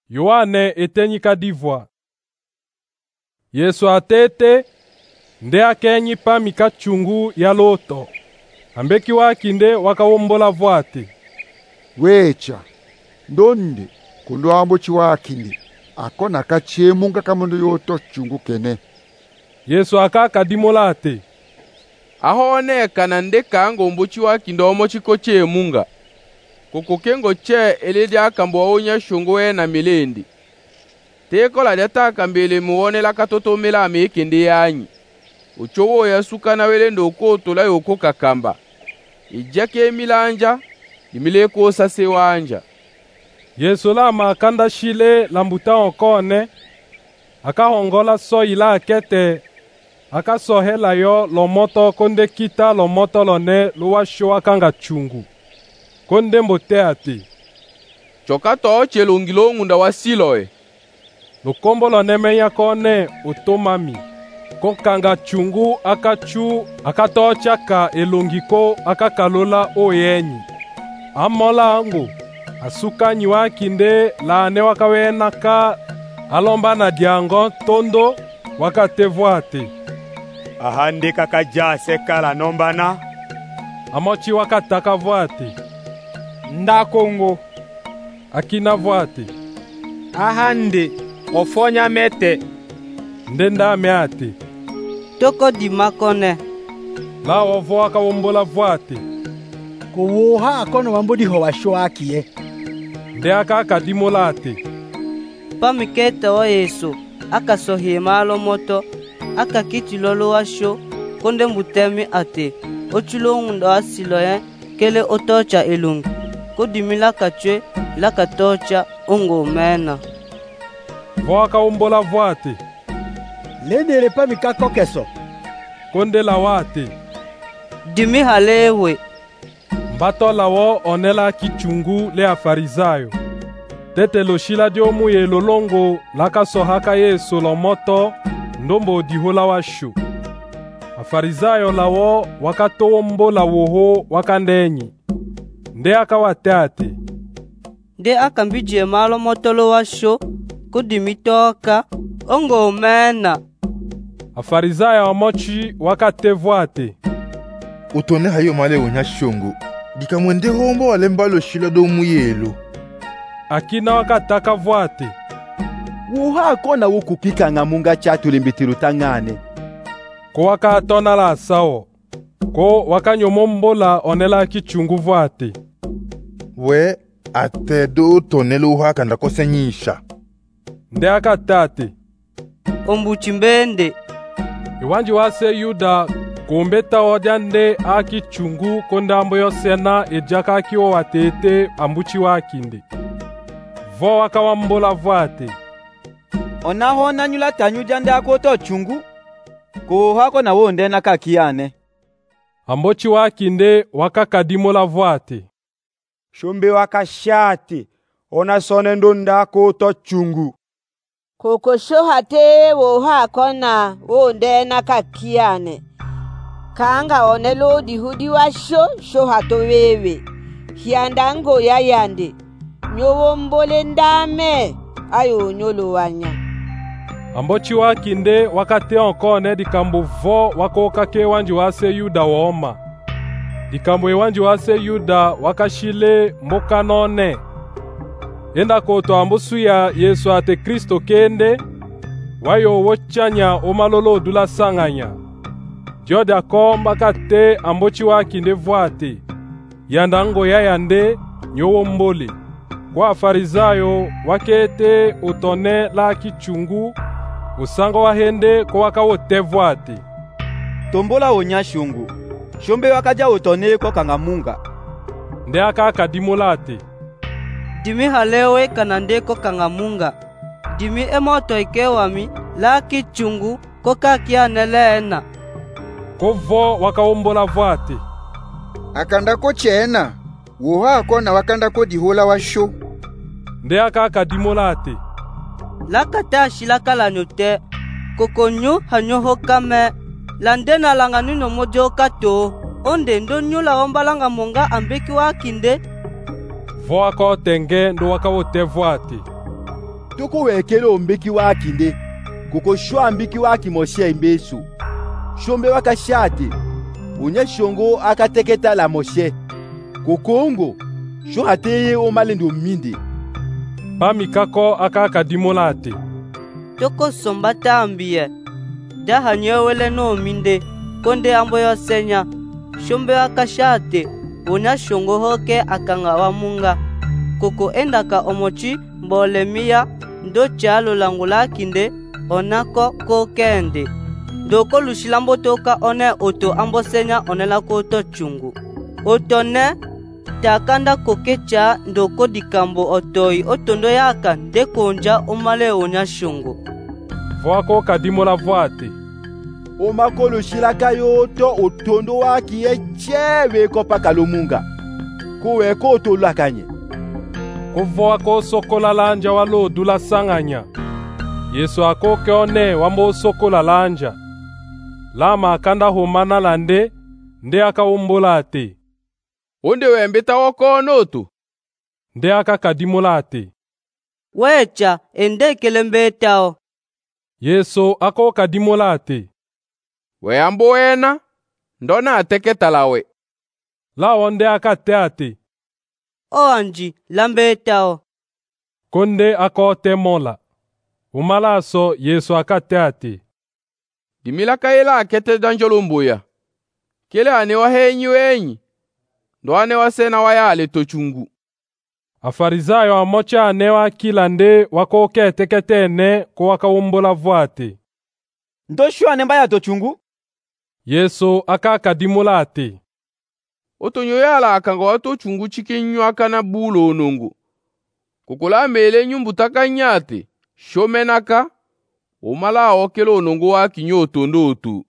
Yohane etenyika divwa. Yesu atete nde akenyi pa mikachungu ya loto. Ambeki wakinde wakawombola vwate. Wecha, ndonde kundo ambo chiwakinde. Akona kachemunga kamundu yoto chungu kene. Yesu akakadimolate. Ahoneka nande kango mbuchi wakinde omo chiko chemunga. Kukukengo che eledi akambo onya shungu na milendi. Teko la deta kambele muone la katoto mela amekende yanyi. Uchowo ya suka na welendo ukoto la yoko kakamba. Ijake milanja, imile kosa sewanja. Yesu lama kanda shile lambuta okone. Akahongola so ila akete. Akasohela yo lomoto konde kita lomoto lone luwa showa kanga chungu. Konde mbote ati. Chokato oche longilongu nda wasiloe. Lukombo lone menya kone utomami. Konkanga chungu akachu akatocha ka elongiko akakalola oyenyi. Amola angu asuka nyiwa kinde laane wakawena ka alomba na diango tondo wakatevwate. Ahande kakajase kala nombana. Amochi wakataka vwate. Ndakongo. Akina vwate. Ahande ofonya mete. Ndenda meate. Toko di makone. La ovo wakawombola vwate. Kuwoha akono wambudi howashoakie. Nde akakadimolate. Pamikete o Yesu akasohima lomoto akakitulolo washo konde mbutemi ate ochulongu ndo asiloye kele otocha elungi kodimila kachwe la katocha ongo mena. Wakawombola vwate. Lendele pamikako keso. Konde la wate. Dimi halewe. Mbato lawo onela kichungu le afarizayo. Tete loshila diomu ye lolongo laka sohaka Yesu lomoto ndombo dihola washu. Afarizayo lawo wakatowombo la woho wakandenyi. Nde akawateate. Nde akambije malo motolo washo kudimitoka ongo mena. Afarizayo amochi wakatevwate. Utone hayo male unya shungu. Dikamwende hombo walembalo shila do muyelo. Akina wakataka vwate. Wuha kona wukupika ngamunga chatu limbitiru tangane. Ko wakatona la sao. Ko wakanyomombola onela kichungu vwate. We ate do tonelo uha kanda kosenyisha. Nde akatate. Ombuchimbende. Iwanji wase Yuda kumbeta ojande akichungu kondambo yosena ejaka akiwo watete ambuchi wakinde. Vo wakawambola vwate. Onaho nanyula tanyu jande akoto chungu. Kuhako na wonde na kakiane. Ambochi wakinde wakakadimola vwate. Shumbi wakashati. Ona sone ndonda akoto chungu. Kokosho hate woha kona wonde na kakiane. Kanga onelo dihudi washo hato wewe. Hiandango ya yande. Nyowo mbole ndame ayo nyolo wanya. Ambochi wakinde wakate onkone dikambo vo wakokake wanji wase Yuda woma. Dikambo wanji wase Yuda wakashile mokanone. Enda koto ambusu ya Yesu ate Kristo kende wayo wochanya omalolo dula sanganya. Jode akomba kate ambochi wakinde vwate. Yandango ya yande nyowo mbole. Kwa Farizayo wakete utone la kichungu usango wahende kwa wakawotevwate. Tombola onya shungu. Shombe wakaja utone ko kangamunga. Nde akakadimolate. Dimi halewe kanandeko kangamunga. Dimi emoto ikewami la kichungu koka kianelena. Kovo wakawombola vwate. Akandako chena. Woha kona wakandako dihola washo. Nde akakadimolate. Lakatashi lakalanyote. Kokonyu hanyoho kame. Landena langanino mojo kato. Onde ndonyula ombalanga monga ambeki wakinde. Vo wakotenge ndo wakawotevwate. toko wekele ombeki waki nde koko shwa ambiki waki moshe imbesu shombe wakashate unya shongo akateketa la moshe kokongo sho hateye omalendo minde Pamikako akakadimola ate. Toko somba tambie. Da hanyewele no minde. Konde ambo yosenya. Shombe akashate. Unya shongo hoke akanga wa munga. Koko endaka omochi mbolemia. Ndo chalo langula kinde. Onako kokende. Doko lushilambo toka one oto ambo senya onela koto chungu. Otone takanda kokecha ndoko dikambo otoi otondo yaka ndekonja omale onya shungu. Voako kadimola voate. Omakolo shilaka yoto otondo waki echewe kopa kalomunga. Kowe koto lakanye. Kuvoako sokola lanja walo dula sanganya. Yesu akoke one wambo sokola lanja. Lama akanda homana lande nde akawombola ate. Onde wembeta wakonotu. Nde akakadimola ate. Wecha ende kelembetao. Yesu akokadimola ate. Weyambo wena ndona ateketa lawe. Lawo nde akate ate. Oanji lambetao. Konde akote mola. Umalaso Yesu akate ate. Dimilaka ila akete danjolumbuya. Kile ane wahenyi wenyi. Ndo ane wasena wayale tochungu. Afarizayo amocha anewa kila nde wakoke teketene ko wakawombola voate. Ndo shwa nemba ya tochungu? Yesu akakadimola ate. Otonyo yala akanga wato chungu chikinyo akana bulo onongo. Kukula mele nyumbu takanyate. Shomenaka. Omala okelo onongo wa kinyo otondo otu.